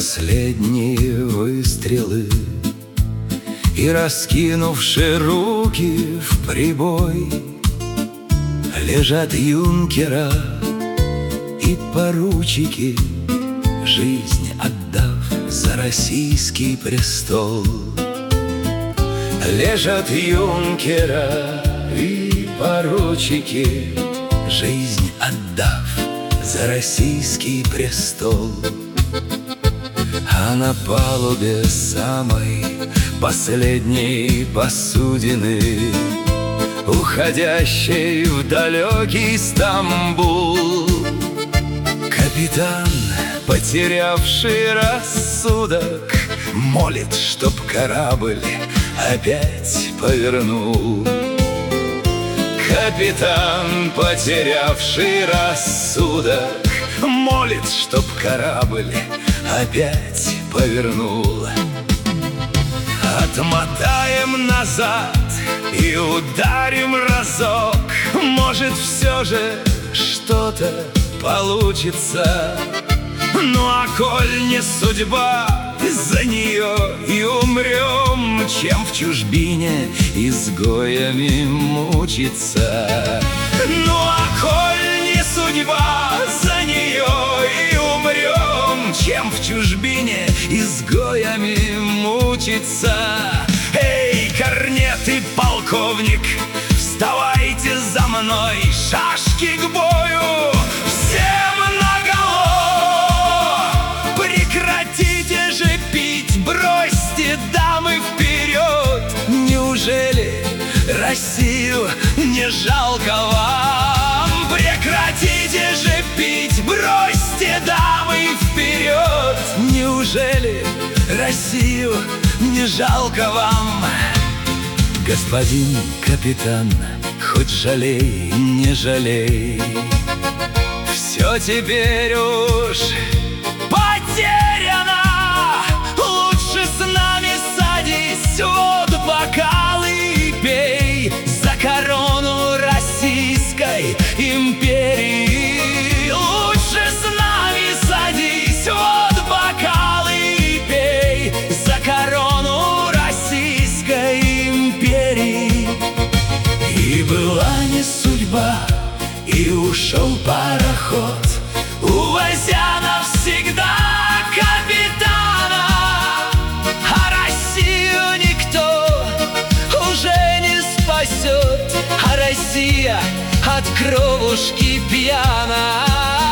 последние выстрелы, и, раскинувши руки в прибой, лежат юнкера и поручики, жизнь отдав за российский престол. Лежат юнкера и поручики, жизнь отдав за российский престол. А на палубе самой последней посудины, уходящей в далекий Стамбул, капитан, потерявший рассудок, молит, чтоб корабль опять повернул. Капитан, потерявший рассудок, молит, чтоб корабль опять повернул. Отмотаем назад и ударим разок, может, все же что-то получится. Ну а коль не судьба, за нее и умрем, чем в чужбине изгоями мучиться. Ну а коль не судьба, за нее и умрем, чем в чужбине изгоями мучиться. Эй, корнет и полковник, вставайте за мной, шашки к бою, всем наголо! Прекратите же пить, бросьте дамы вперед! Неужели Россию не жалко вам? Прекратите же пить, бросьте дамы вперед! Неужели Россию не жалко вам? Господин капитан, хоть жалей, не жалей, все теперь уж потеряно. Лучше с нами садись, вот бокалы и пей за корону Российской империи. Лучше с нами садись, вот бокалы и пей за корону Российской империи. И была не судьба, и ушел пароход, увозя навсегда капитана. А Россию никто уже не спасет, а Россия от кровушки пьяна.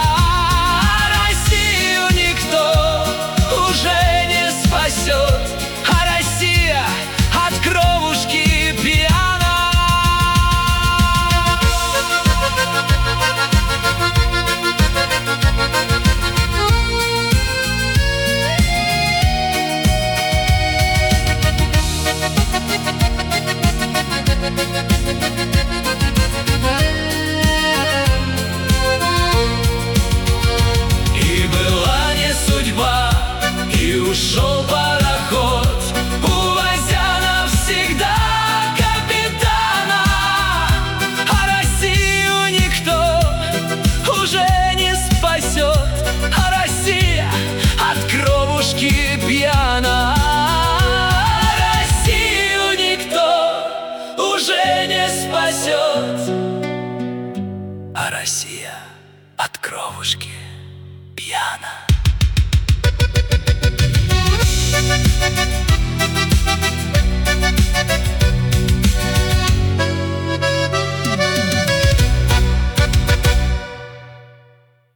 А Россию никто уже не спасет, а Россия от кровушки пьяна. И была не судьба, и ушел пароход, увозя навсегда капитана. А Россию никто уже не спасет, а Россия от кровушки пьяна. Россию никто уже не спасет, а Россия от кровушки пьяна. Thank you.